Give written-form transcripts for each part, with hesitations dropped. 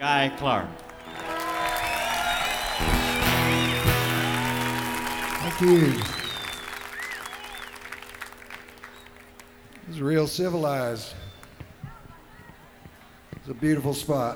Guy Clark. Thank you. It's real civilized. It's a beautiful spot.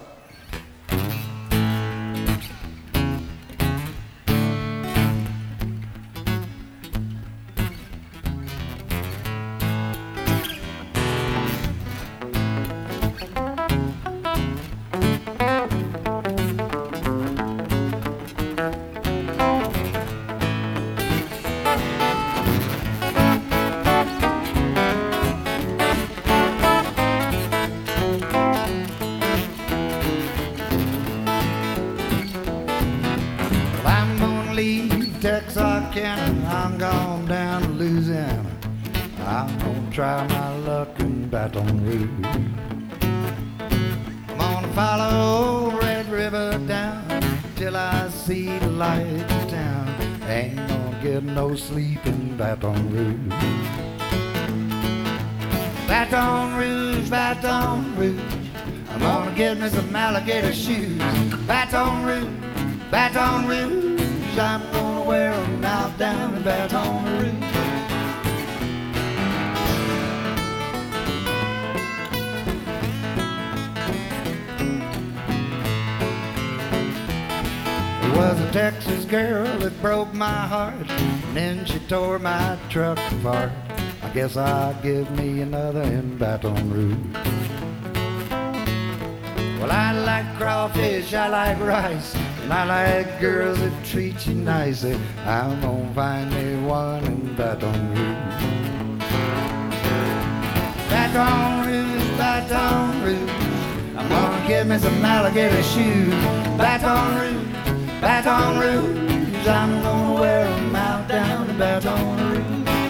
Texarkana, I'm gone down to Louisiana. I'm gonna try my luck in Baton Rouge. I'm gonna follow old Red River down till I see the lights of town. Ain't gonna get no sleep in Baton Rouge. Baton Rouge, Baton Rouge, I'm gonna get me some alligator shoes. Baton Rouge, Baton Rouge, I'm gonna wear them out down in Baton Rouge. There was a Texas girl that broke my heart, and then she tore my truck apart. I guess I'll give me another in Baton Rouge. Well, I like crawfish, I like rice, and I like girls that treat you nice. I'm gonna find me one in Baton Rouge. Baton Rouge, Baton Rouge, I'm gonna get me some alligator shoes. Baton Rouge, Baton Rouge, I'm gonna wear them out down in Baton Rouge.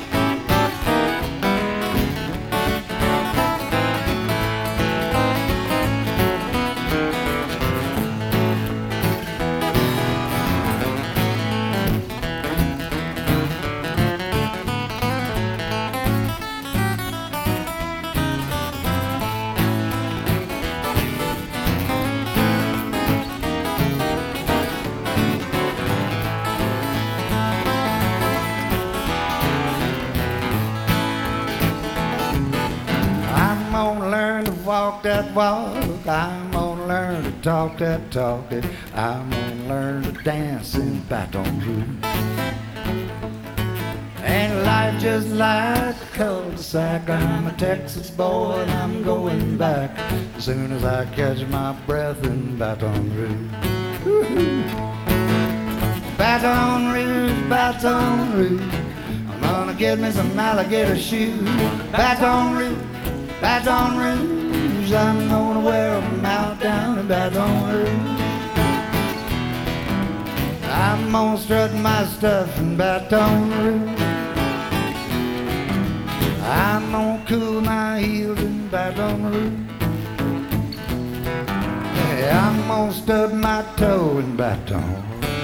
Walk that walk, I'm gonna learn to talk that talk. I'm gonna learn to dance in Baton Rouge. Ain't life just like a cul-de-sac? I'm a Texas boy and I'm going back as soon as I catch my breath in Baton Rouge. Woo-hoo. Baton Rouge, Baton Rouge, I'm gonna get me some alligator shoes. Baton Rouge, Baton Rouge, I'm gonna wear them out down in Baton Rouge. I'm gonna strut my stuff in Baton Rouge. I'm gonna cool my heels in Baton Rouge. Yeah, I'm gonna stub my toe in Baton Rouge.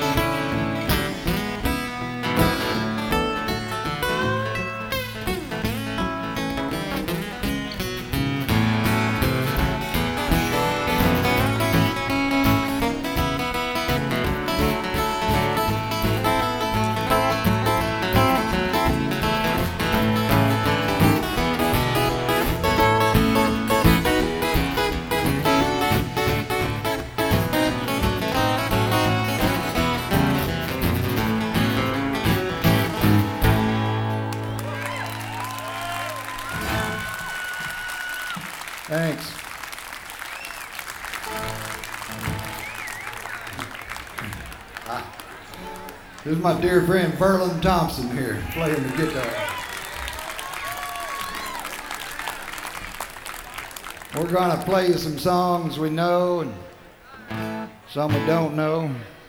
Thanks. This is my dear friend Ferlin Thompson here playing the guitar. We're gonna play you some songs we know and some we don't know.